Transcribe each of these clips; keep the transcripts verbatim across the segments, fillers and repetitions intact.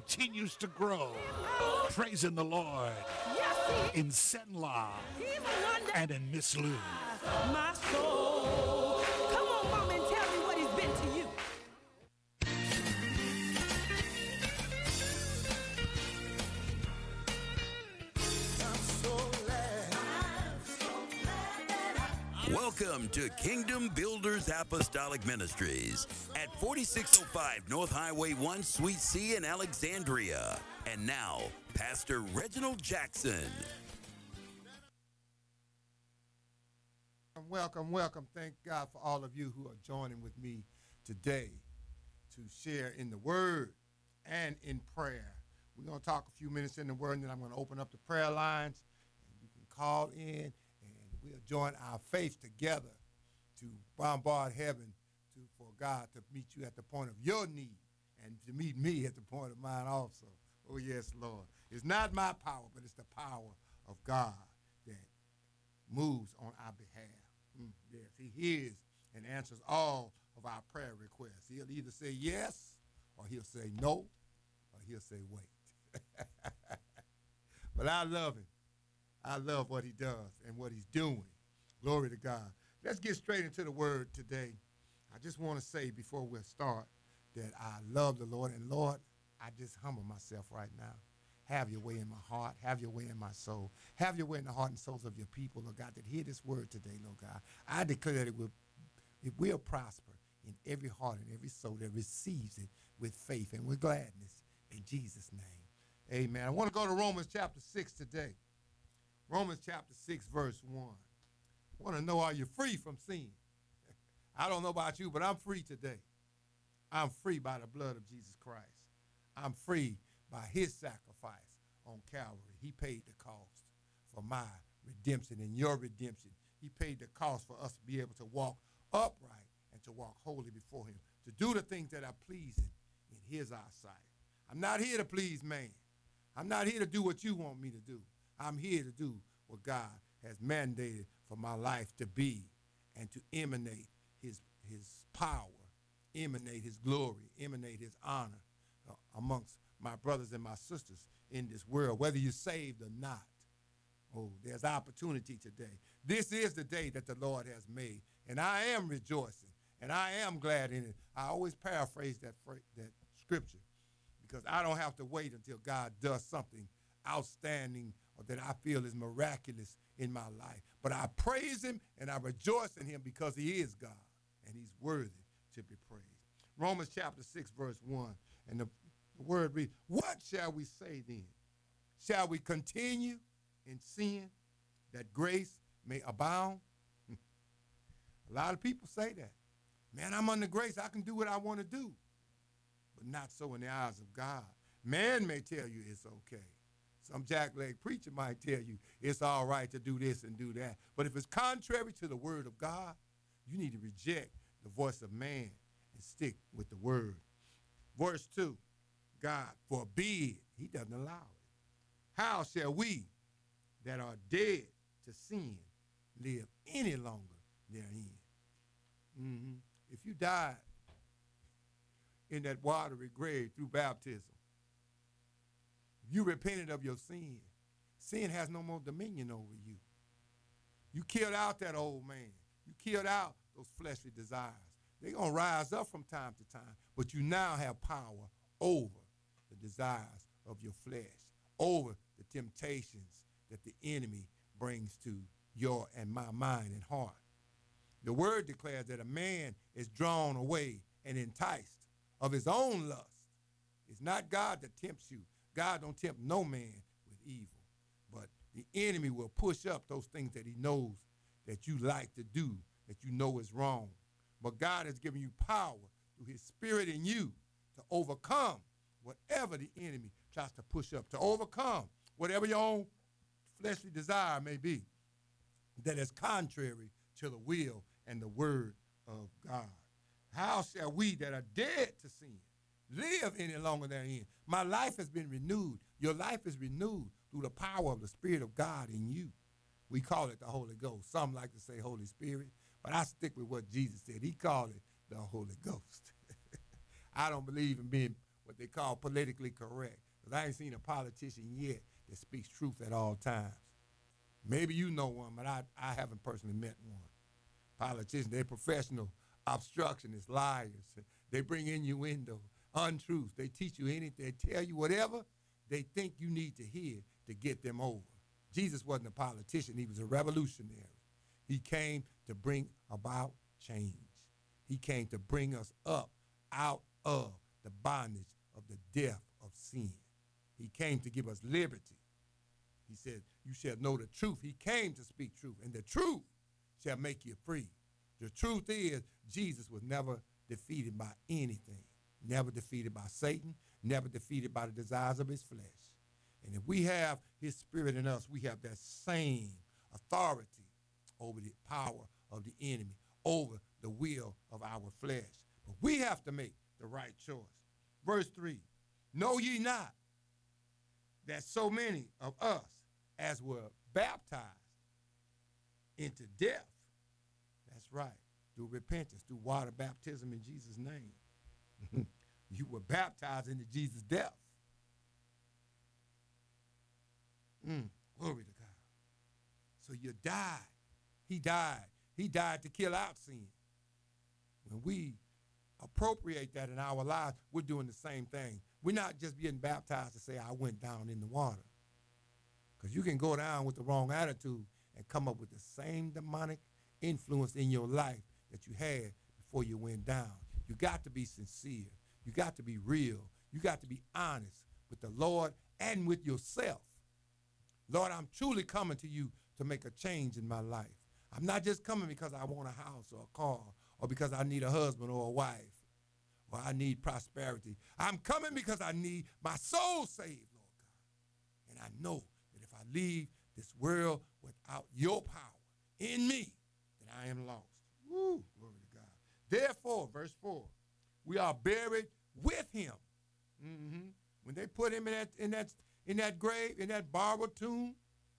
continues to grow, praising the Lord in Senla and in Miss Lou. My soul. Come on, mom, and tell me what he's been to you. Welcome to Kingdom Builders Apostolic Ministries at forty-six oh five North Highway one, Suite C in Alexandria. And now, Pastor Reginald Jackson. Welcome, welcome. Thank God for all of you who are joining with me today to share in the Word and in prayer. We're going to talk a few minutes in the Word, and then I'm going to open up the prayer lines, and you can call in, and we'll join our faith together to bombard heaven to, for God to meet you at the point of your need and to meet me at the point of mine also. Oh, yes, Lord. It's not my power, but it's the power of God that moves on our behalf. Mm, yes, he hears and answers all of our prayer requests. He'll either say yes, or he'll say no, or he'll say wait. But I love him. I love what he does and what he's doing. Glory to God. Let's get straight into the word today. I just want to say before we start that I love the Lord. And Lord, I just humble myself right now. Have your way in my heart. Have your way in my soul. Have your way in the heart and souls of your people, Lord God, that hear this word today, Lord God. I declare that it will, it will prosper in every heart and every soul that receives it with faith and with gladness in Jesus' name. Amen. I want to go to Romans chapter six today. Romans chapter six, verse one. I want to know, are you free from sin? I don't know about you, but I'm free today. I'm free by the blood of Jesus Christ. I'm free by his sacrifice on Calvary. He paid the cost for my redemption and your redemption. He paid the cost for us to be able to walk upright and to walk holy before him, to do the things that are pleasing in his eyesight. I'm not here to please man. I'm not here to do what you want me to do. I'm here to do what God has mandated for my life to be and to emanate his, his power, emanate his glory, emanate his honor uh, amongst my brothers and my sisters in this world, whether you're saved or not. Oh, there's opportunity today. This is the day that the Lord has made, and I am rejoicing, and I am glad in it. I always paraphrase that, that scripture because I don't have to wait until God does something outstanding or that I feel is miraculous in my life. But I praise him and I rejoice in him because he is God, and he's worthy to be praised. Romans chapter six, verse one, and the The word reads, what shall we say then? Shall we continue in sin that grace may abound? A lot of people say that. Man, I'm under grace. I can do what I want to do. But not so in the eyes of God. Man may tell you it's okay. Some jackleg preacher might tell you it's all right to do this and do that. But if it's contrary to the word of God, you need to reject the voice of man and stick with the word. Verse two. God forbid, he doesn't allow it. How shall we that are dead to sin live any longer therein? Mm-hmm. If you died in that watery grave through baptism, if you repented of your sin, sin has no more dominion over you. You killed out that old man. You killed out those fleshly desires. They're going to rise up from time to time, but you now have power over the desires of your flesh, over the temptations that the enemy brings to your and my mind and heart. The word declares that a man is drawn away and enticed of his own lust. It's not God that tempts you. God don't tempt no man with evil. But the enemy will push up those things that he knows that you like to do, that you know is wrong. But God has given you power through his spirit in you to overcome whatever the enemy tries to push up, to overcome whatever your own fleshly desire may be that is contrary to the will and the word of God. How shall we that are dead to sin live any longer therein? My life has been renewed. Your life is renewed through the power of the Spirit of God in you. We call it the Holy Ghost. Some like to say Holy Spirit, but I stick with what Jesus said. He called it the Holy Ghost. I don't believe in being what they call politically correct. Because I ain't seen a politician yet that speaks truth at all times. Maybe you know one, but I, I haven't personally met one. Politicians, they're professional obstructionists, liars. They bring innuendo, untruths. They teach you anything. They tell you whatever they think you need to hear to get them over. Jesus wasn't a politician. He was a revolutionary. He came to bring about change. He came to bring us up out of the bondage of the death of sin. He came to give us liberty. He said, you shall know the truth. He came to speak truth, and the truth shall make you free. The truth is, Jesus was never defeated by anything, never defeated by Satan, never defeated by the desires of his flesh. And if we have his spirit in us, we have that same authority over the power of the enemy, over the will of our flesh. But we have to make the right choice. Verse three, know ye not that so many of us as were baptized into death, that's right, through repentance, through water baptism in Jesus' name. You were baptized into Jesus' death. Mm, glory to God. So you died. He died. He died to kill out sin. When we appropriate that in our lives, we're doing the same thing. We're not just getting baptized to say, I went down in the water. Because you can go down with the wrong attitude and come up with the same demonic influence in your life that you had before you went down. You got to be sincere. You got to be real. You got to be honest with the Lord and with yourself. Lord, I'm truly coming to you to make a change in my life. I'm not just coming because I want a house or a car or because I need a husband or a wife or I need prosperity. I'm coming because I need my soul saved, Lord God. And I know that if I leave this world without your power in me, then I am lost. Woo, glory to God. Therefore, verse four, we are buried with him. Mm-hmm. When they put him in that, in that, in that grave, in that borrowed tomb,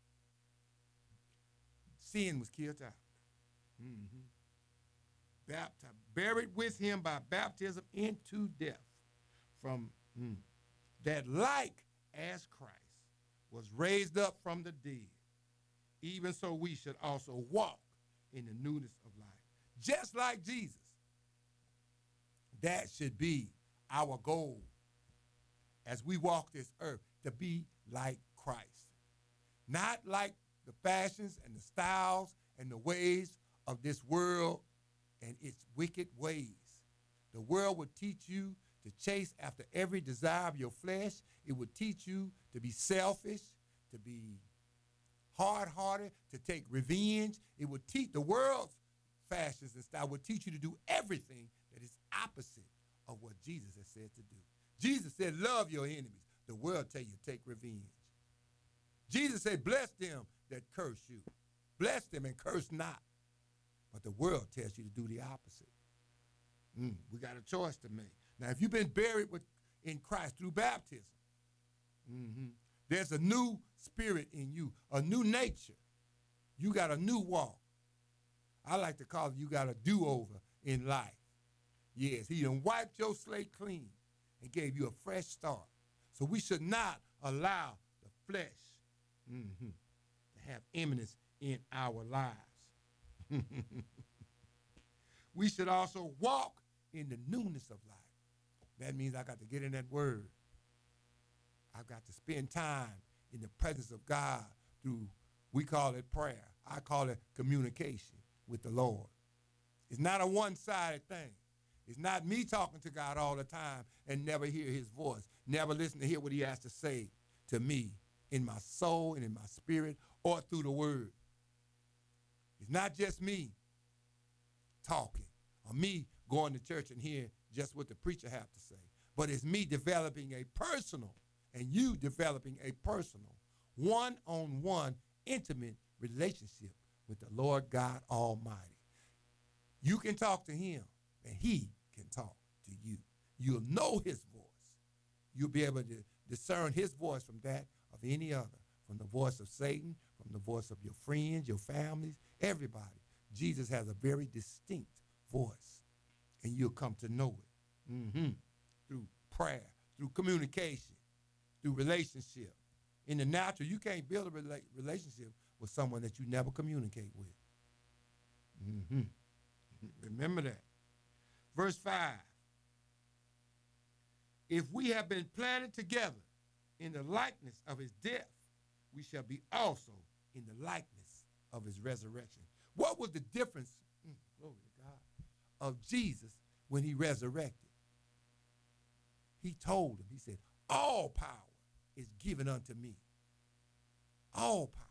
sin was killed out. Mm-hmm. Baptized, buried with him by baptism into death, from mm, that like as Christ was raised up from the dead, even so we should also walk in the newness of life. Just like Jesus. That should be our goal as we walk this earth, to be like Christ. Not like the fashions and the styles and the ways of this world and its wicked ways. The world would teach you to chase after every desire of your flesh. It would teach you to be selfish, to be hard-hearted, to take revenge. It would teach the world's fashions and style would teach you to do everything that is opposite of what Jesus has said to do. Jesus said, love your enemies. The world tell you, take revenge. Jesus said, bless them that curse you. Bless them and curse not. But the world tells you to do the opposite. Mm, we got a choice to make. Now, if you've been buried with, in Christ through baptism, mm-hmm, there's a new spirit in you, a new nature. You got a new walk. I like to call it you got a do-over in life. Yes, he done wiped your slate clean and gave you a fresh start. So we should not allow the flesh mm-hmm, to have eminence in our lives. We should also walk in the newness of life. That means I got to get in that word. I've got to spend time in the presence of God through, we call it prayer. I call it communication with the Lord. It's not a one-sided thing. It's not me talking to God all the time and never hear his voice, never listen to hear what he has to say to me in my soul and in my spirit or through the word. It's not just me talking or me going to church and hearing just what the preacher have to say, but it's me developing a personal and you developing a personal one-on-one intimate relationship with the Lord God Almighty. You can talk to him and he can talk to you. You'll know his voice. You'll be able to discern his voice from that of any other, from the voice of Satan, from the voice of your friends, your families, everybody. Jesus has a very distinct voice, and you'll come to know it mm-hmm. through prayer, through communication, through relationship. In the natural, you can't build a rela- relationship with someone that you never communicate with. Mm-hmm. Remember that. Verse five. If we have been planted together in the likeness of his death, we shall be also in the likeness of his resurrection. What was the difference, mm, glory to God, of Jesus when he resurrected? He told him, he said, all power is given unto me. All power.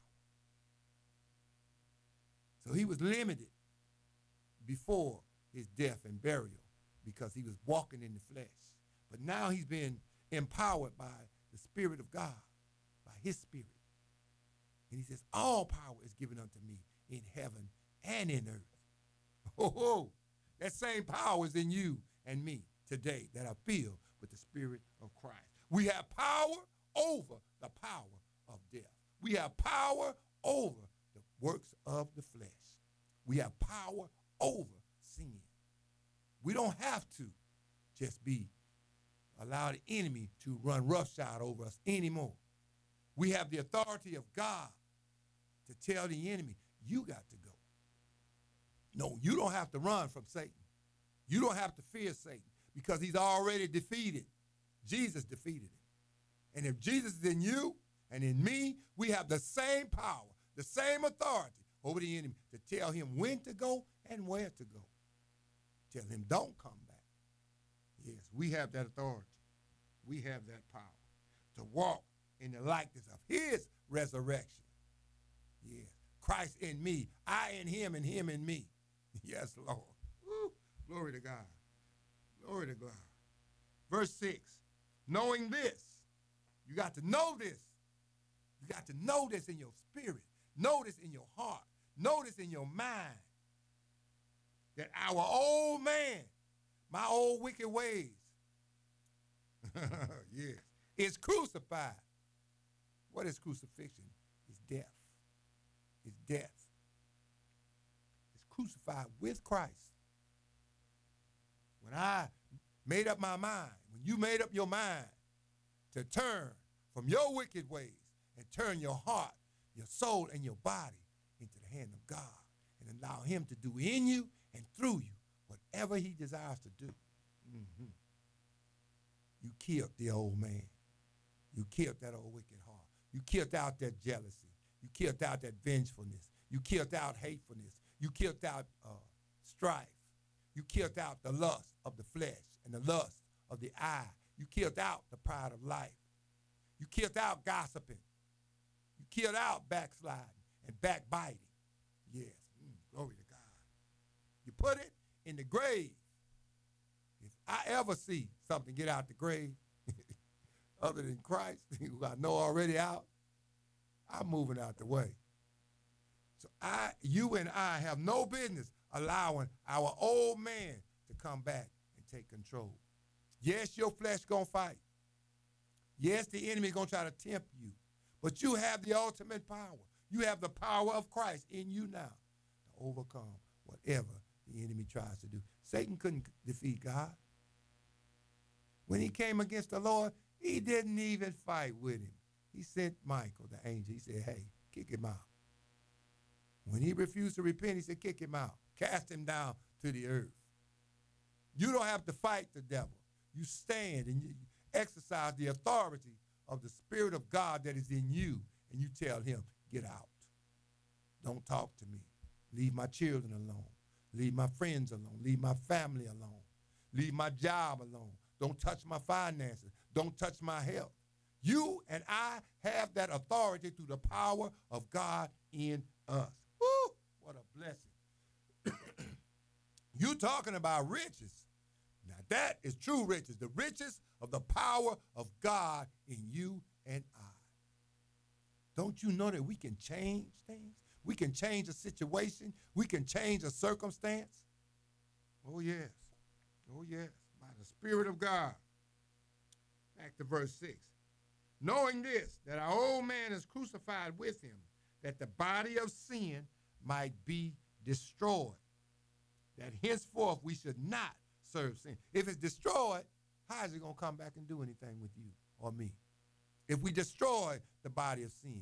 So he was limited before his death and burial because he was walking in the flesh. But now he's been empowered by the Spirit of God, by his Spirit. And he says, all power is given unto me in heaven and in earth. Oh, oh, that same power is in you and me today that are filled with the Spirit of Christ. We have power over the power of death. We have power over the works of the flesh. We have power over sin. We don't have to just be allow the enemy to run roughshod over us anymore. We have the authority of God to tell the enemy, you got to go. No, you don't have to run from Satan. You don't have to fear Satan because he's already defeated. Jesus defeated him. And if Jesus is in you and in me, we have the same power, the same authority over the enemy to tell him when to go and where to go. Tell him don't come back. Yes, we have that authority. We have that power to walk in the likeness of his resurrection. Yes, Christ in me, I in him, and him in me. Yes, Lord. Woo. Glory to God. Glory to God. Verse six, knowing this, you got to know this. You got to know this in your spirit. Know this in your heart. Know this in your mind. That our old man, my old wicked ways, yes, is crucified. What is crucifixion? It's death. It's death. It's crucified with Christ. When I made up my mind, when you made up your mind to turn from your wicked ways and turn your heart, your soul, and your body into the hand of God and allow him to do in you and through you whatever he desires to do. Mm-hmm. You killed the old man. You killed that old wicked heart. You killed out that jealousy. You killed out that vengefulness. You killed out hatefulness. You killed out uh, strife. You killed out the lust of the flesh and the lust of the eye. You killed out the pride of life. You killed out gossiping. You killed out backsliding and backbiting. Yes, mm, glory to God. You put it in the grave. If I ever see something get out the grave other than Christ, who I know already out, I'm moving out the way. So I, you and I have no business allowing our old man to come back and take control. Yes, your flesh gonna fight. Yes, the enemy is gonna try to tempt you, but you have the ultimate power. You have the power of Christ in you now to overcome whatever the enemy tries to do. Satan couldn't defeat God. When he came against the Lord, he didn't even fight with him. He sent Michael, the angel. He said, hey, kick him out. When he refused to repent, he said, kick him out. Cast him down to the earth. You don't have to fight the devil. You stand and you exercise the authority of the Spirit of God that is in you, and you tell him, get out. Don't talk to me. Leave my children alone. Leave my friends alone. Leave my family alone. Leave my job alone. Don't touch my finances. Don't touch my health. You and I have that authority through the power of God in us. Woo! What a blessing. You talking about riches. Now that is true riches. The riches of the power of God in you and I. Don't you know that we can change things? We can change a situation. We can change a circumstance. Oh, yes. Oh, yes. By the Spirit of God. Back to verse six. Knowing this, that our old man is crucified with him, that the body of sin might be destroyed, that henceforth we should not serve sin. If it's destroyed, how is it going to come back and do anything with you or me? If we destroy the body of sin.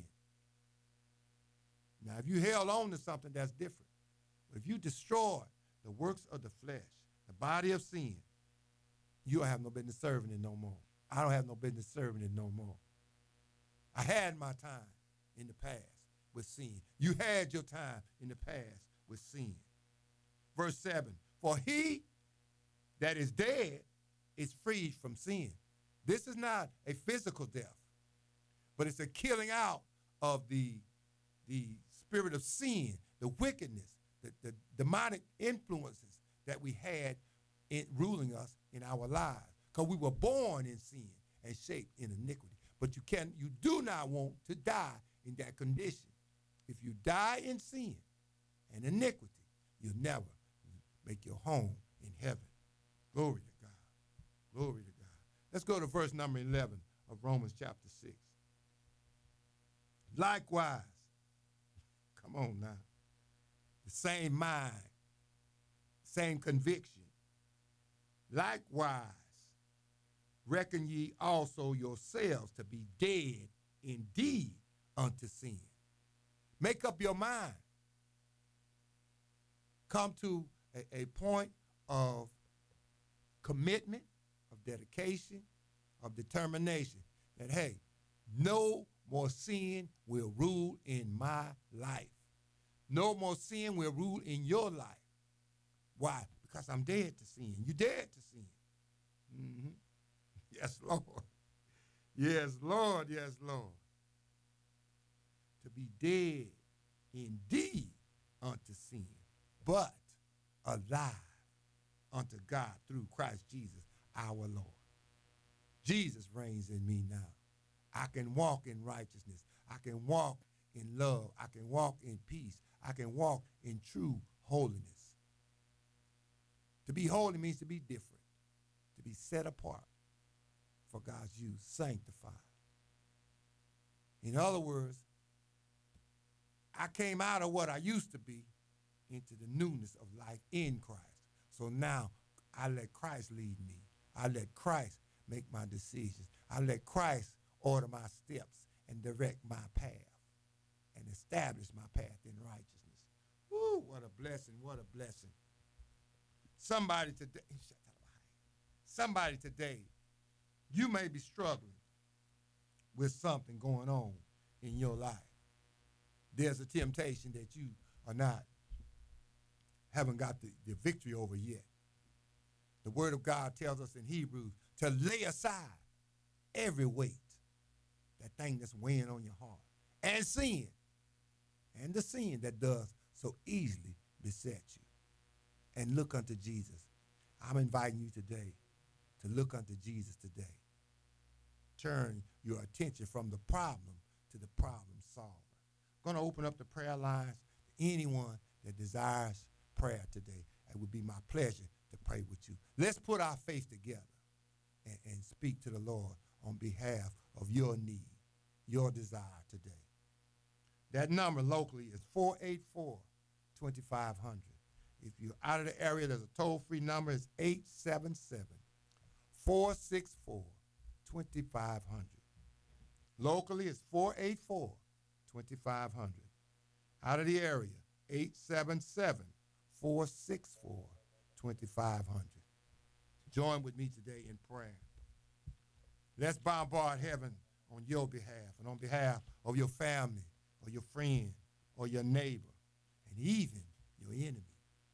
Now, if you held on to something, that's different. But if you destroy the works of the flesh, the body of sin, you don't have no business serving it no more. I don't have no business serving it no more. I had my time in the past with sin. You had your time in the past with sin. Verse seven, for he that is dead is freed from sin. This is not a physical death, but it's a killing out of the, the spirit of sin, the wickedness, the, the demonic influences that we had in ruling us in our lives. Because we were born in sin and shaped in iniquity. But you can you do not want to die in that condition. If you die in sin and iniquity, you'll never make your home in heaven. Glory to God. Glory to God. Let's go to verse number eleven of Romans chapter six. Likewise, come on now, the same mind, same conviction. Likewise, reckon ye also yourselves to be dead indeed unto sin. Make up your mind. Come to a, a point of commitment, of dedication, of determination that, hey, no more sin will rule in my life. No more sin will rule in your life. Why? Because I'm dead to sin. You're dead to sin. Mm-hmm. Yes, Lord. Yes, Lord. Yes, Lord. To be dead indeed unto sin, but alive unto God through Christ Jesus our Lord. Jesus reigns in me now. I can walk in righteousness. I can walk in love. I can walk in peace. I can walk in true holiness. To be holy means to be different, to be set apart for God's use, sanctified. In other words, I came out of what I used to be into the newness of life in Christ. So now I let Christ lead me. I let Christ make my decisions. I let Christ order my steps and direct my path and establish my path in righteousness. Woo, what a blessing, what a blessing. Somebody today, somebody today, you may be struggling with something going on in your life. There's a temptation that you are not, haven't got the, the victory over yet. The word of God tells us in Hebrews to lay aside every weight, that thing that's weighing on your heart, and sin, and the sin that does so easily beset you. And look unto Jesus. I'm inviting you today to look unto Jesus today. Turn your attention from the problem to the problem solver. I'm going to open up the prayer lines to anyone that desires prayer today. It would be my pleasure to pray with you. Let's put our faith together and, and speak to the Lord on behalf of your need, your desire today. That number locally is four eight four, two five zero zero. If you're out of the area, there's a toll-free number. It's eight seven seven, four six four, two five zero zero. Locally, it's four eight four, two five zero zero. Out of the area, eight seven seven, four six four, two five zero zero. Join with me today in prayer. Let's bombard heaven on your behalf and on behalf of your family or your friend or your neighbor and even your enemy.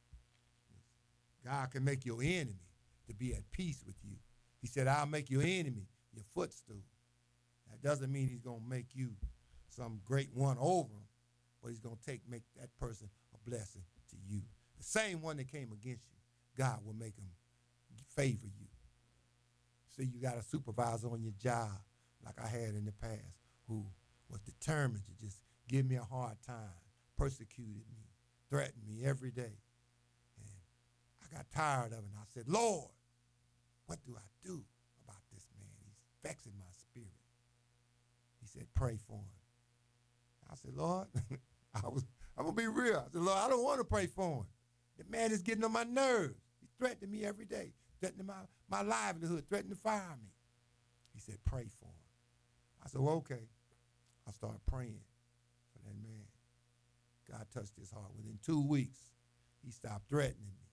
God can make your enemy to be at peace with you. He said, I'll make your enemy your footstool. That doesn't mean he's going to make you some great one over him, but he's going to take make that person a blessing to you. The same one that came against you, God will make him favor you. See, you got a supervisor on your job like I had in the past who was determined to just give me a hard time, persecuted me, threatened me every day. I got tired of it, and I said, Lord, what do I do about this man? He's vexing my spirit. He said, pray for him. I said, Lord, I was, I'm going to be real. I said, Lord, I don't want to pray for him. The man is getting on my nerves. He's threatening me every day. threatening my, my livelihood, threatening to fire me. He said, pray for him. I said, well, okay. I started praying for that man. God touched his heart. Within two weeks, he stopped threatening me.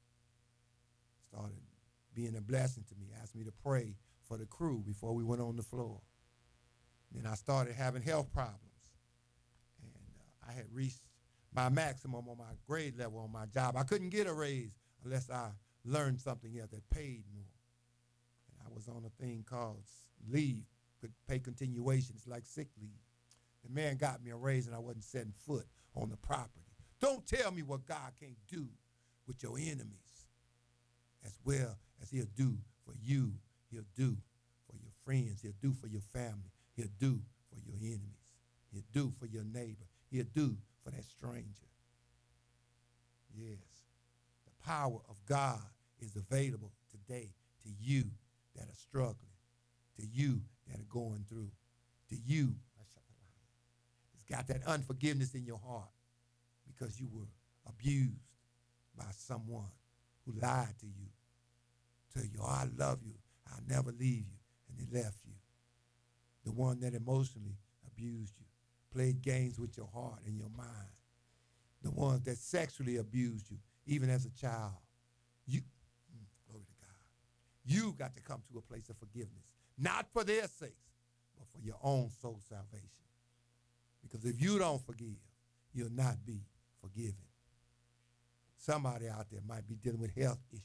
Started being a blessing to me, asked me to pray for the crew before we went on the floor. Then I started having health problems. And uh, I had reached my maximum on my grade level on my job. I couldn't get a raise unless I learned something else that paid more. And I was on a thing called leave, pay continuation. It's like sick leave. The man got me a raise and I wasn't setting foot on the property. Don't tell me what God can't do with your enemies as well as he'll do for you. He'll do for your friends. He'll do for your family. He'll do for your enemies. He'll do for your neighbor. He'll do for that stranger. Yes, the power of God is available today to you that are struggling, to you that are going through, to you that's got that unforgiveness in your heart because you were abused by someone who lied to you, tell you, oh, I love you, I'll never leave you, and they left you. The one that emotionally abused you, played games with your heart and your mind. The ones that sexually abused you, even as a child. You, glory to God. You got to come to a place of forgiveness, not for their sakes, but for your own soul salvation. Because if you don't forgive, you'll not be forgiven. Somebody out there might be dealing with health issues.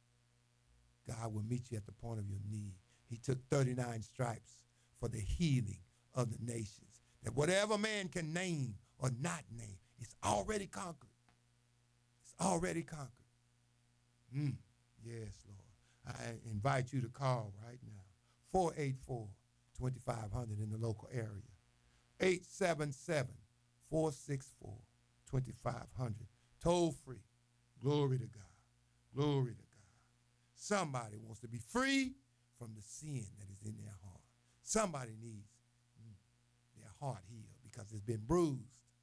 God will meet you at the point of your need. He took thirty-nine stripes for the healing of the nations. That whatever man can name or not name, it's already conquered. It's already conquered. Mm, yes, Lord. I invite you to call right now. four eight four, two five zero zero in the local area. eight seven seven, four six four, two five zero zero. Toll free. Glory to God. Glory to God. Somebody wants to be free from the sin that is in their heart. Somebody needs mm, their heart healed because it's been bruised.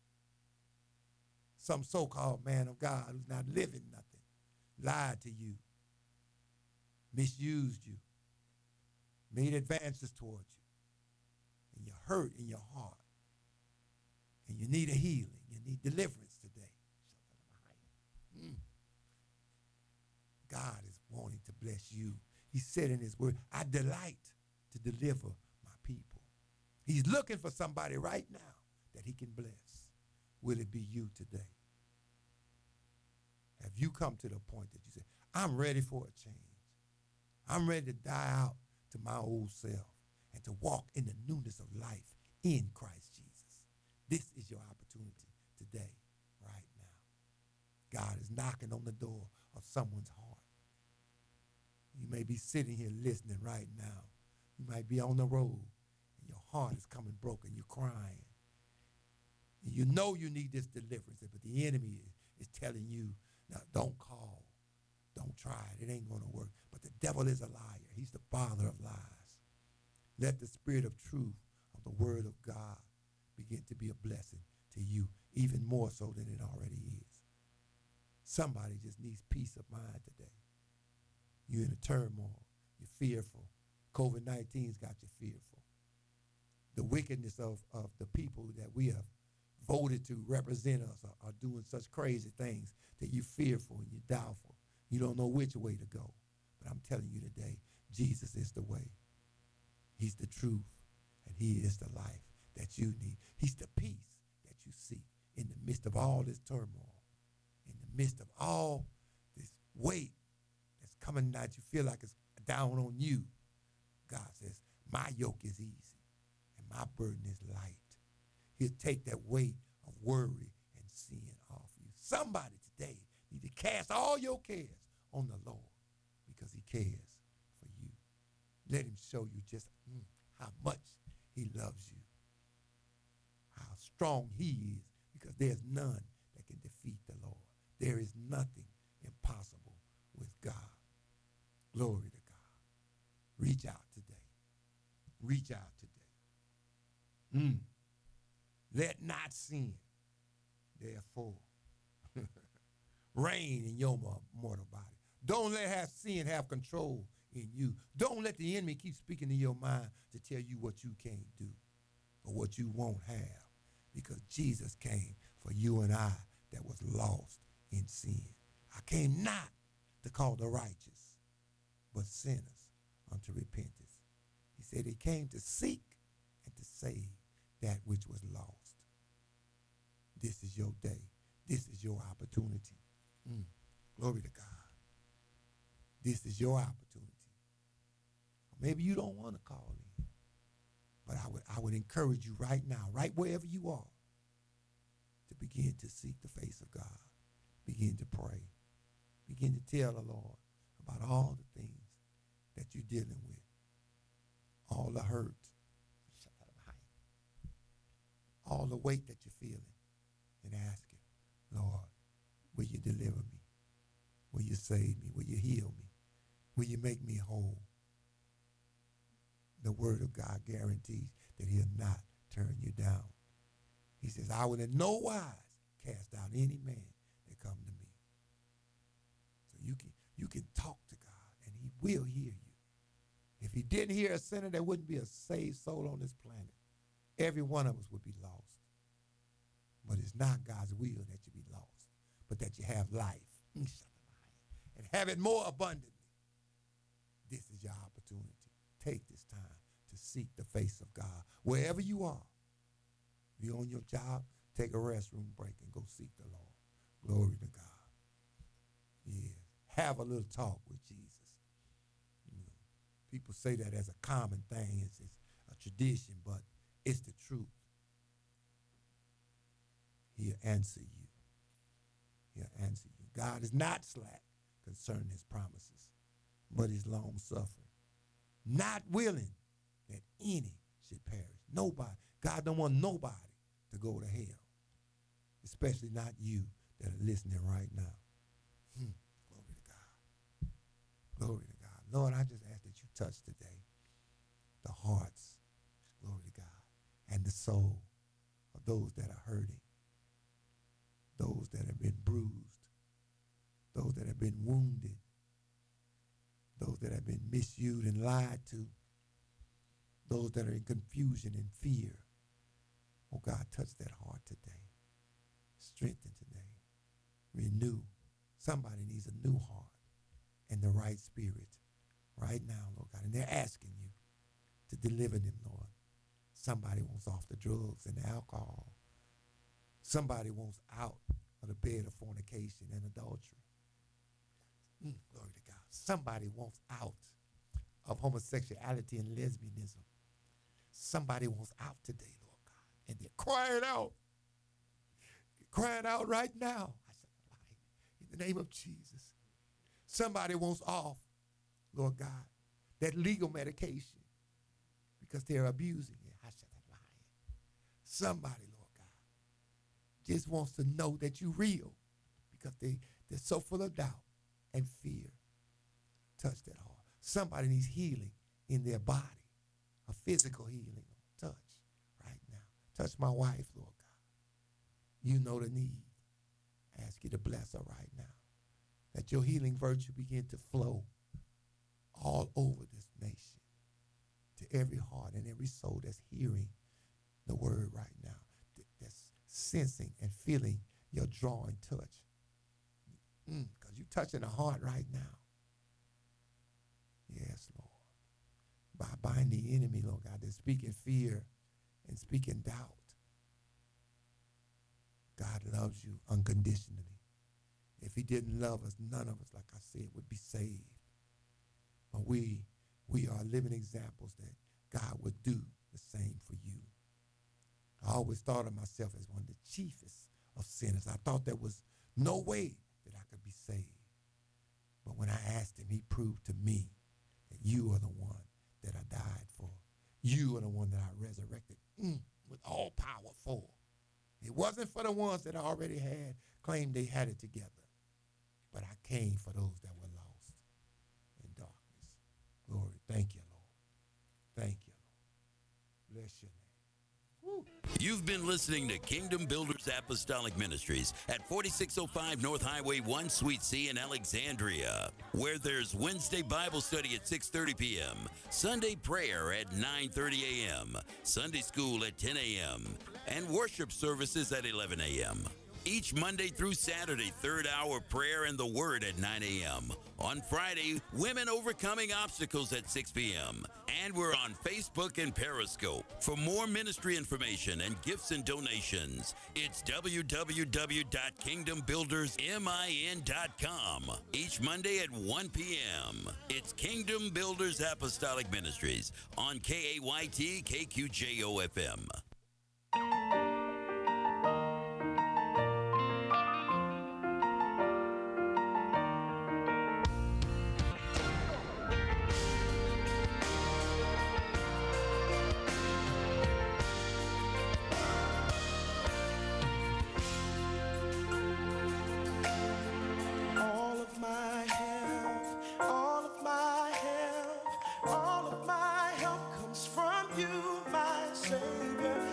Some so-called man of God who's not living nothing lied to you, misused you, made advances towards you, and you're hurt in your heart, and you need a healing. You need deliverance today. Mm. God is wanting to bless you. He said in his word, I delight to deliver my people. He's looking for somebody right now that he can bless. Will it be you today? Have you come to the point that you say, I'm ready for a change. I'm ready to die out to my old self and to walk in the newness of life in Christ Jesus. This is your opportunity today, right now. God is knocking on the door of someone's heart. You may be sitting here listening right now. You might be on the road and your heart is coming broken. You're crying. And you know you need this deliverance, but the enemy is telling you, now don't call. Don't try it. It ain't going to work. But the devil is a liar. He's the father of lies. Let the spirit of truth of the word of God begin to be a blessing to you, even more so than it already is. Somebody just needs peace of mind today. You're in a turmoil. You're fearful. COVID nineteen's got you fearful. The wickedness of, of the people that we have voted to represent us are, are doing such crazy things that you're fearful and you're doubtful. You don't know which way to go. But I'm telling you today, Jesus is the way. He's the truth, and he is the life that you need. He's the peace that you seek in the midst of all this turmoil, in the midst of all this weight that's coming that you feel like it's down on you. God says, my yoke is easy, and my burden is light. He'll take that weight of worry and sin off you. Somebody today need to cast all your cares on the Lord because he cares for you. Let him show you just mm, how much he loves you, how strong he is, because there's none that can defeat the Lord. There is nothing impossible with God. Glory to God. Reach out today. Reach out today. Mm. Let not sin, therefore, reign in your mortal body. Don't let have sin have control in you. Don't let the enemy keep speaking in your mind to tell you what you can't do or what you won't have, because Jesus came for you and I that was lost in sin. I came not to call the righteous, but sinners unto repentance. He said he came to seek and to save that which was lost. This is your day. This is your opportunity. Mm. Glory to God. This is your opportunity. Maybe you don't want to call in, but I would, I would encourage you right now, right wherever you are, to begin to seek the face of God. Begin to pray. Begin to tell the Lord about all the things that you're dealing with, all the hurt, all the weight that you're feeling, and ask him, Lord, will you deliver me? Will you save me? Will you heal me? Will you make me whole? The word of God guarantees that he'll not turn you down. He says, I will in no wise cast out any man that come to me. So you can, you can talk to God and he will hear you. If he didn't hear a sinner, there wouldn't be a saved soul on this planet. Every one of us would be lost. But it's not God's will that you be lost, but that you have life and have it more abundantly. This is your opportunity. Take this time to seek the face of God wherever you are. If you're on your job, take a restroom break and go seek the Lord. Glory to God. Yeah. Have a little talk with Jesus. You know, people say that as a common thing. It's, it's a tradition, but it's the truth. He'll answer you. He'll answer you. God is not slack concerning his promises, but he's long-suffering, not willing that any should perish. Nobody. God don't want nobody to go to hell, especially not you that are listening right now. Hmm. Glory to God. Glory to God. Lord, I just ask that you touch today the hearts, glory to God, and the soul of those that are hurting, those that have been bruised, those that have been wounded, those that have been misused and lied to, those that are in confusion and fear. Oh God, touch that heart today. Strengthen today. Renew. Somebody needs a new heart and the right spirit right now, Lord God. And they're asking you to deliver them, Lord. Somebody wants off the drugs and the alcohol. Somebody wants out of the bed of fornication and adultery. Mm, glory to God. Somebody wants out of homosexuality and lesbianism. Somebody wants out today, Lord God. And they're crying out. They're crying out right now. I said, in the name of Jesus. Somebody wants off, Lord God, that legal medication because they're abusing it. I said, somebody, Lord God, just wants to know that you're real because they, they're so full of doubt and fear. Touch that heart. Somebody needs healing in their body, a physical healing. Touch right now. Touch my wife, Lord God. You know the need. I ask you to bless her right now. That your healing virtue begin to flow all over this nation to every heart and every soul that's hearing the word right now, that's sensing and feeling your drawing touch. Because mm, you're touching the heart right now. Yes, Lord. By binding the enemy, Lord God, that's speaking fear and speaking doubt. God loves you unconditionally. If he didn't love us, none of us, like I said, would be saved. But we, we are living examples that God would do the same for you. I always thought of myself as one of the chiefest of sinners. I thought there was no way that I could be saved. But when I asked him, he proved to me that you are the one that I died for. You are the one that I resurrected mm, with all power for. It wasn't for the ones that already had claimed they had it together. But I came for those that were lost in darkness. Glory. Thank you, Lord. Thank you, Lord. Bless your name. You've been listening to Kingdom Builders Apostolic Ministries at forty-six oh five North Highway one, Suite C in Alexandria, where there's Wednesday Bible study at six thirty p.m., Sunday prayer at nine thirty a.m., Sunday school at ten a.m., and worship services at eleven a.m. Each Monday through Saturday, third hour prayer and the word at nine a.m. On Friday, women overcoming obstacles at six p.m. And we're on Facebook and Periscope. For more ministry information and gifts and donations, it's w w w dot kingdom builders min dot com. Each Monday at one p.m. It's Kingdom Builders Apostolic Ministries on K A Y T K Q J O F M. All of my help comes from you, my Savior.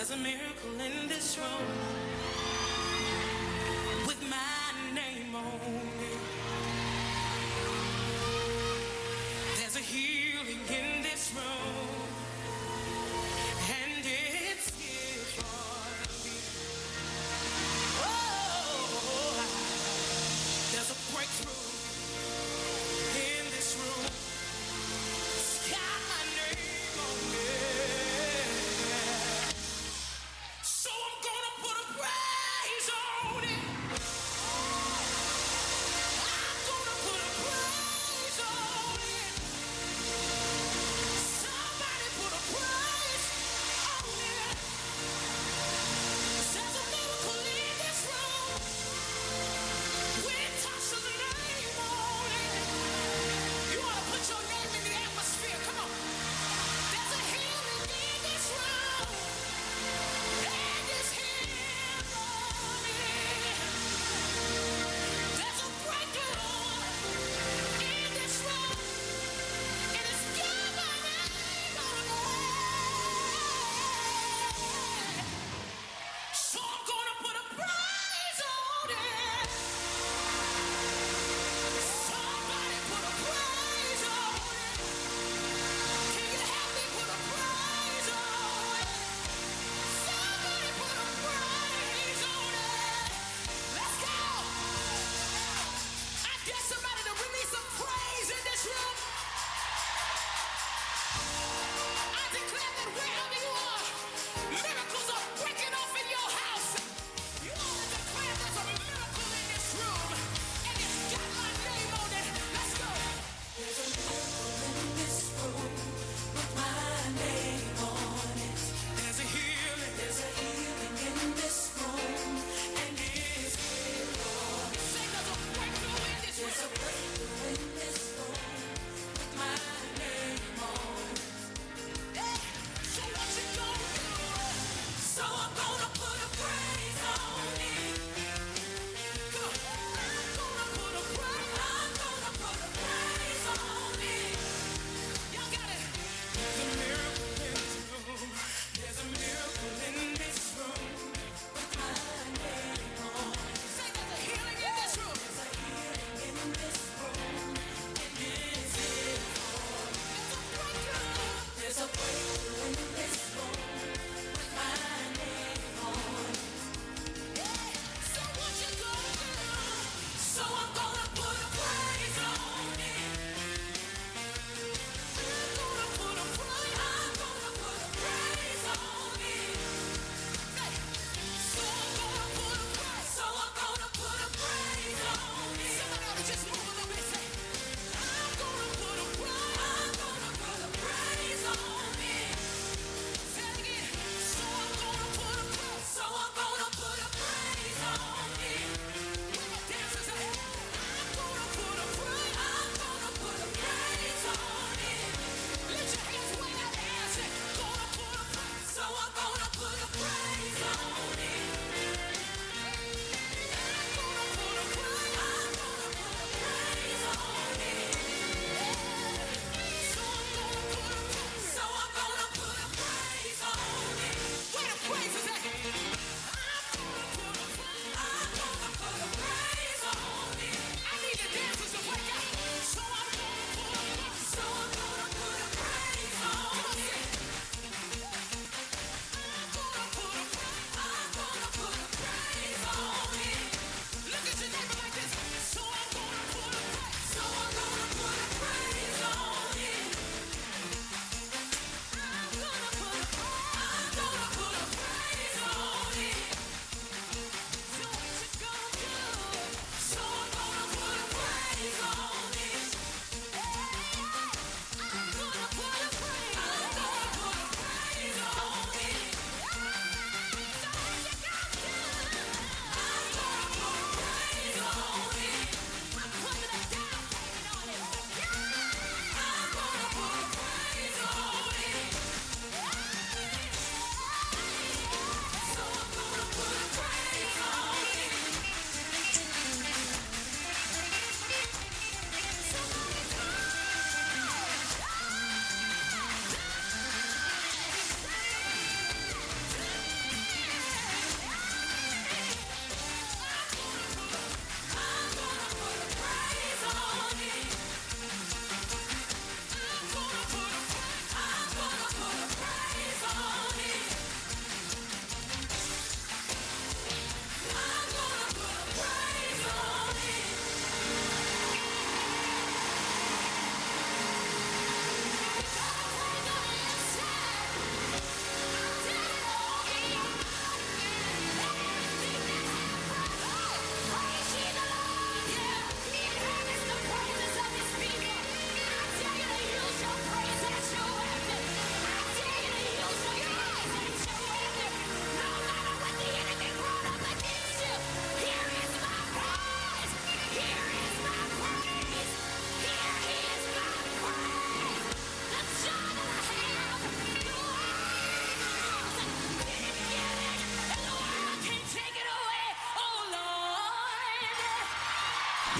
There's a miracle in this room with my name on it. There's a healing in this room, and it's here for me. Oh, there's a breakthrough in this room. It's got my name on it. So I'm gonna put a praise on it.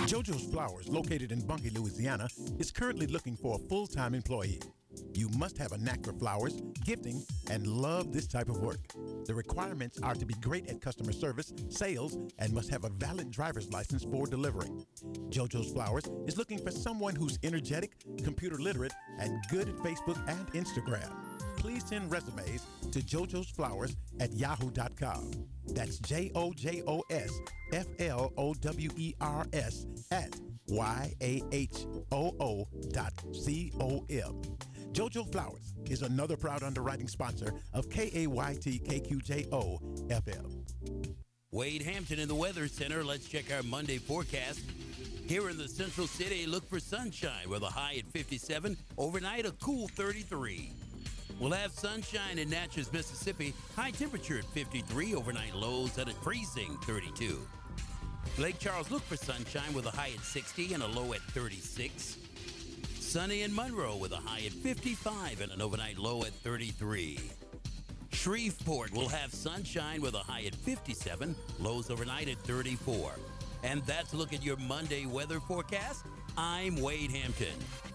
JoJo's Flowers, located in Bunkie, Louisiana, is currently looking for a full-time employee. You must have a knack for flowers, gifting, and love this type of work. The requirements are to be great at customer service, sales, and must have a valid driver's license for delivering. JoJo's Flowers is looking for someone who's energetic, computer literate, and good at Facebook and Instagram. Please send resumes to jojos flowers at yahoo dot com. That's J O J O S F L O W E R S at Y A H O O dot C O M. JoJo Flowers is another proud underwriting sponsor of K A Y T K Q J O F M. Wade Hampton in the Weather Center. Let's check our Monday forecast. Here in the Central City, look for sunshine with a high at fifty-seven. Overnight, a cool thirty-three. We'll have sunshine in Natchez, Mississippi. High temperature at fifty-three. Overnight lows at a freezing thirty-two. Lake Charles, look for sunshine with a high at sixty and a low at thirty-six. Sunny in Monroe with a high at fifty-five and an overnight low at thirty-three. Shreveport will have sunshine with a high at fifty-seven, lows overnight at thirty-four. And that's a look at your Monday weather forecast. I'm Wade Hampton.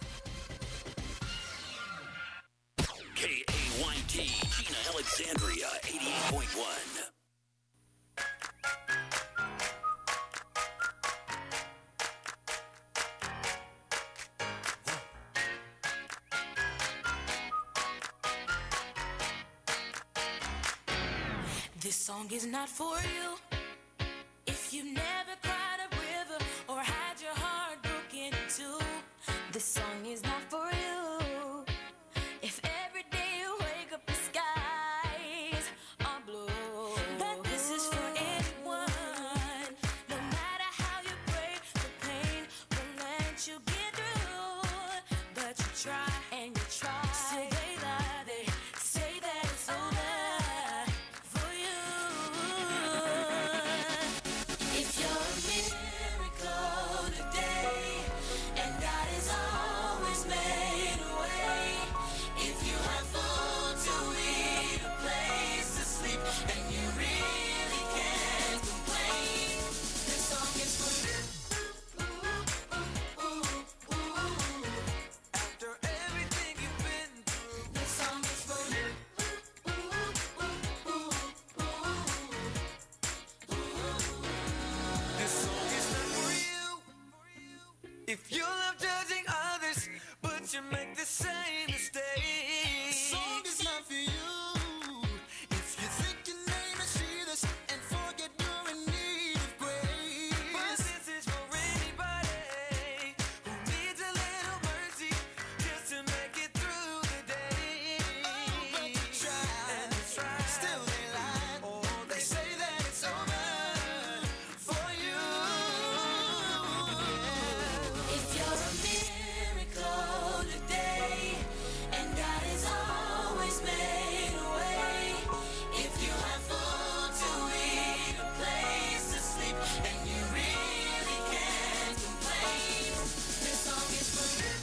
K A Y T, Gina Alexandria, eighty-eight point one. This song is not for you if you never cried a river or had your heart broken in two. This song is not for you if every day you wake up the skies are blue. But this is for anyone, no matter how you break, the pain won't let you get through. But you try and you try. So they lie, they say that it's over. If you're a miracle today, and God has always made a way. If you have food to eat, a place to sleep, and you really can't complain, this song is for you. After everything you've been through, this song is for you. This song is not for you. If you love judging others, but you make the same mistake. This song is not for you. If you think your name is Jesus and forget you're in need of grace. But this is for anybody who needs a little mercy just to make it through the day. Oh, but you try and you try, still they lie. Oh, they say that it's over for you. If you're a miracle today, and God has always made a way. If you have food to eat, a place to sleep, and you really can't complain, this song is for you.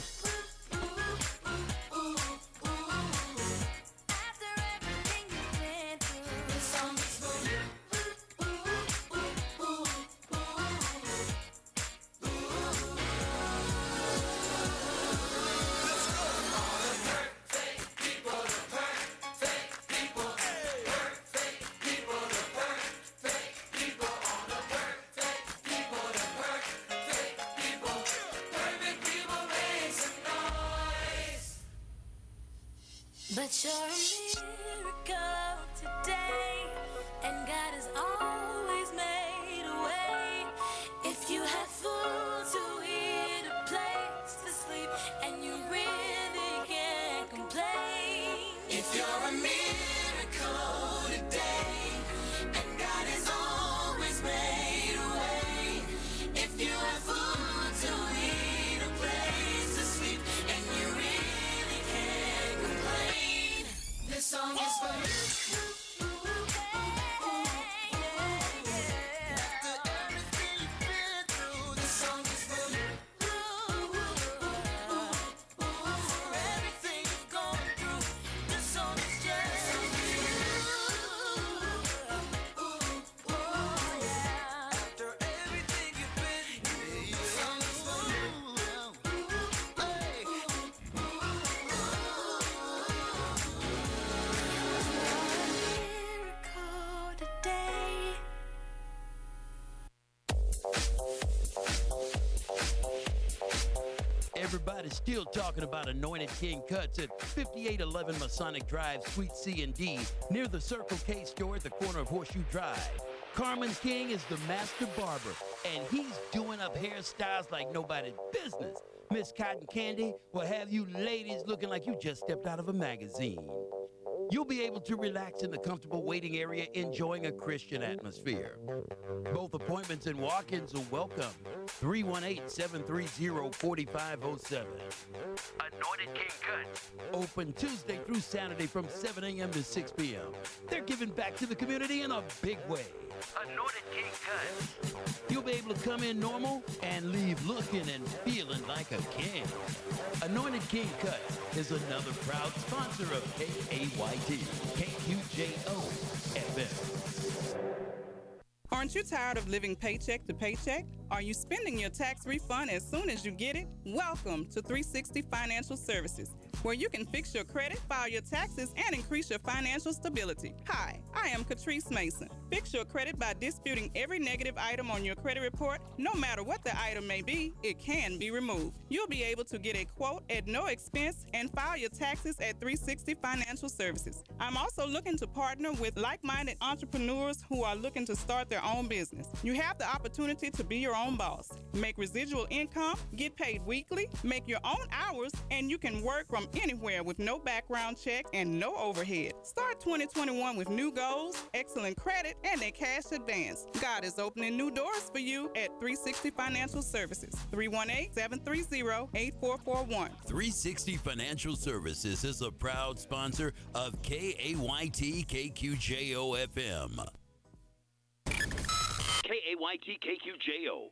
After everything you've been through, this song is for you. But you're a miracle today, and God has always made a way. If you have food to eat, a place to sleep, and you really can't complain. If you're a miracle today, and God has always made a way. If you have food to eat, a place to sleep, and you really can't complain, this song is for you. After everything you've been through, this song is for you. For everything you've gone through, this song is just for you. everybody's still talking about Anointed King Cuts at fifty-eight eleven Masonic Drive, Suite C and D, near the Circle K store at the corner of Horseshoe Drive. Carmen King is the master barber, and he's doing up hairstyles like nobody's business. Miss Cotton Candy will have you ladies looking like you just stepped out of a magazine. You'll be able to relax in the comfortable waiting area, enjoying a Christian atmosphere. Both appointments and walk-ins are welcome. three one eight, seven three zero, four five zero seven. Anointed King Cuts. Open Tuesday through Saturday from seven a.m. to six p.m. They're giving back to the community in a big way. Anointed King Cuts. You'll be able to come in normal and leave looking and feeling like a king. Anointed King Cuts is another proud sponsor of K A Y T, K Q J O F M. Aren't you tired of living paycheck to paycheck? Are you spending your tax refund as soon as you get it? Welcome to three sixty Financial Services, where you can fix your credit, file your taxes, and increase your financial stability. Hi, I am Catrice Mason. Fix your credit by disputing every negative item on your credit report. No matter what the item may be, it can be removed. You'll be able to get a quote at no expense and file your taxes at three sixty Financial Services. I'm also looking to partner with like-minded entrepreneurs who are looking to start their own business. You have the opportunity to be your own boss, make residual income, get paid weekly, make your own hours, and you can work from anywhere with no background check and no overhead. Start twenty twenty-one with new goals, excellent credit, and a cash advance. God is opening new doors for you at three sixty Financial Services. three one eight, seven three zero, eight four four one. three sixty Financial Services is a proud sponsor of K A Y T K Q J O F M. K A Y T K Q J O.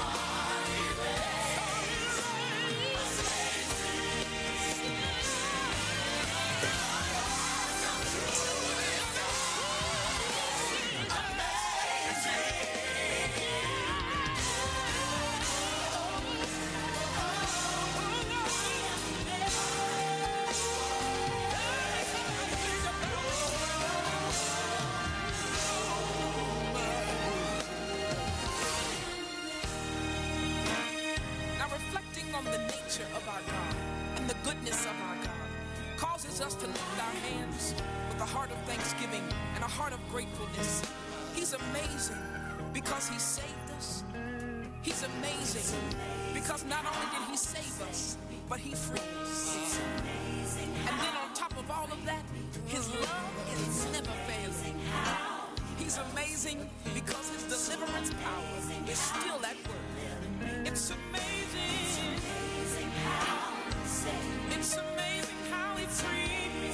Of our God and the goodness of our God causes us to lift our hands with a heart of thanksgiving and a heart of gratefulness. He's amazing because he saved us. He's amazing because not only did he save us, but he freed us. And then on top of all of that, his love is never failing. He's amazing because his deliverance power is still at work. It's amazing. It's amazing how he freed me.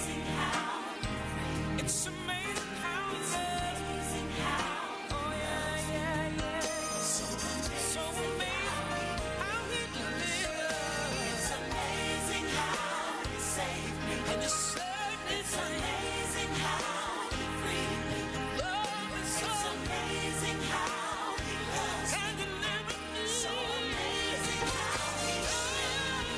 It's amazing how he loves me. Oh yeah, yeah, yeah. So amazing how he delivers. It's amazing how he saved me. And it's certainly it's amazing how he freed me. Love is so it's amazing how he loves me. And delivered me. So amazing how he loves me.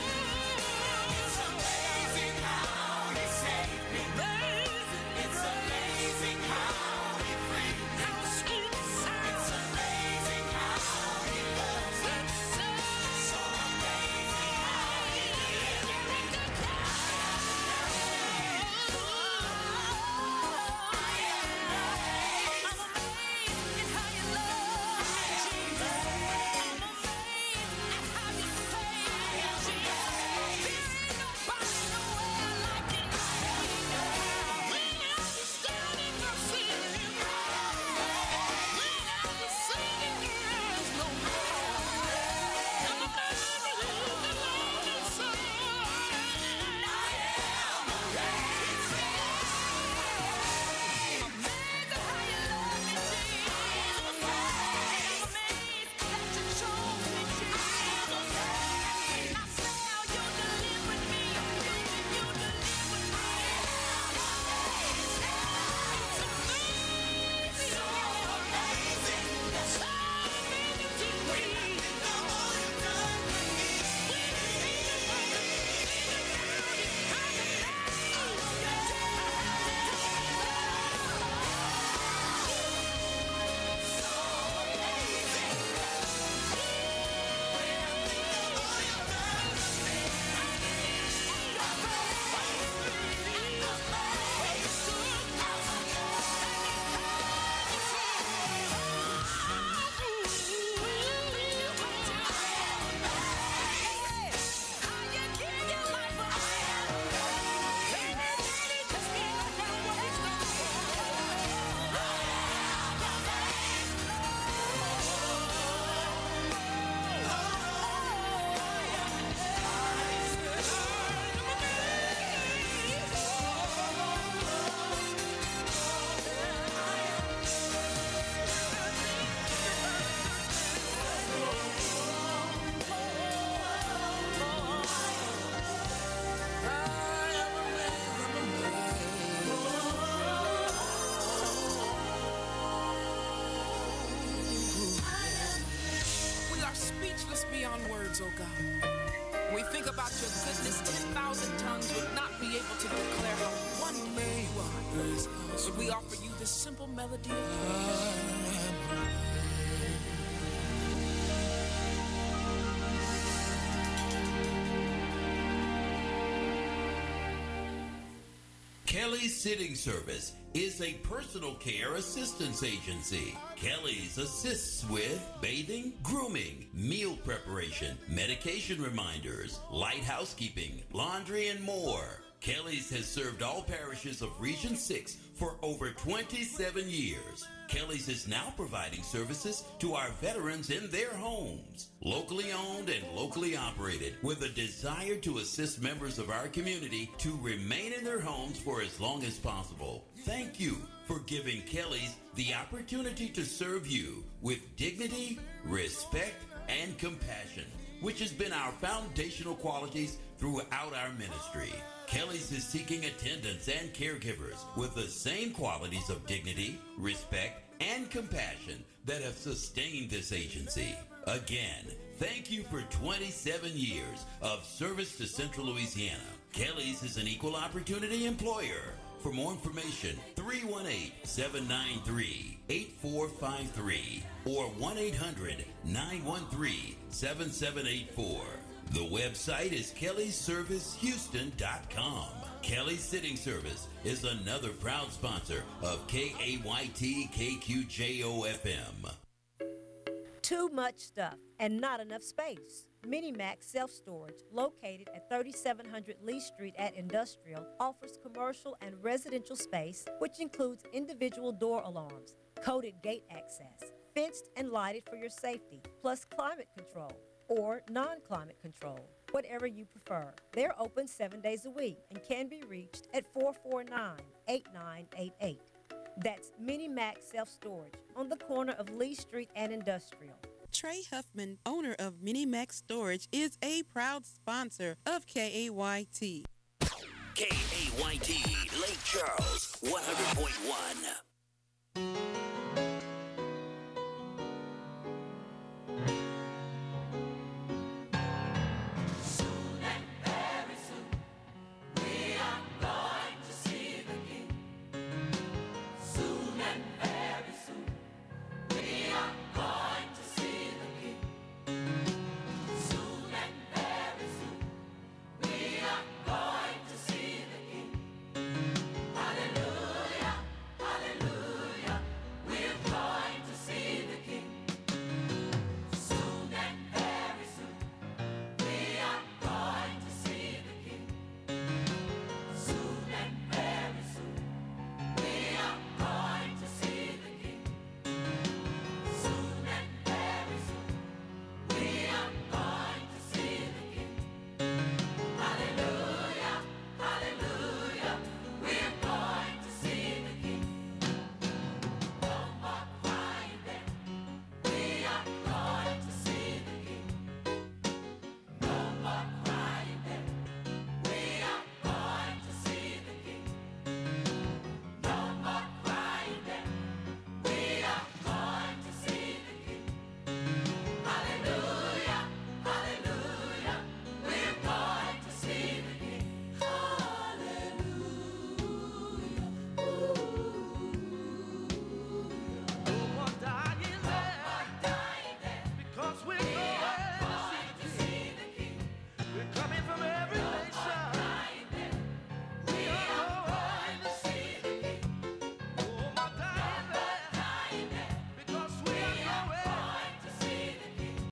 Beyond words, oh God. When we think about your goodness, ten thousand tongues would not be able to declare how wonderful you are. But we offer you this simple melody of praise. Kelly's Sitting Service is a personal care assistance agency. Kelly's assists with bathing, grooming, meal preparation, medication reminders, light housekeeping, laundry, and more. Kelly's has served all parishes of Region six for over twenty-seven years. Kelly's is now providing services to our veterans in their homes. Locally owned and locally operated, with a desire to assist members of our community to remain in their homes for as long as possible. Thank you for giving Kelly's the opportunity to serve you with dignity, respect, and compassion, which has been our foundational qualities throughout our ministry. Kelly's is seeking attendants and caregivers with the same qualities of dignity, respect, and compassion that have sustained this agency. Again, thank you for twenty-seven years of service to Central Louisiana. Kelly's is an equal opportunity employer. For more information, three one eight, seven nine three, eight four five three or one eight hundred, nine one three, seven seven eight four. The website is kellys service houston dot com. Kelly's Sitting Service is another proud sponsor of K A Y T K Q J O F M. Too much stuff and not enough space. Minimax Self-Storage, located at thirty-seven hundred Lee Street at Industrial, offers commercial and residential space, which includes individual door alarms, coded gate access, fenced and lighted for your safety, plus climate control or non-climate control, whatever you prefer. They're open seven days a week and can be reached at four four nine, eight nine eight eight. That's Minimax Self-Storage on the corner of Lee Street and Industrial. Trey Huffman, owner of Minimax Storage, is a proud sponsor of K A Y T. K A Y T, Lake Charles, one hundred point one.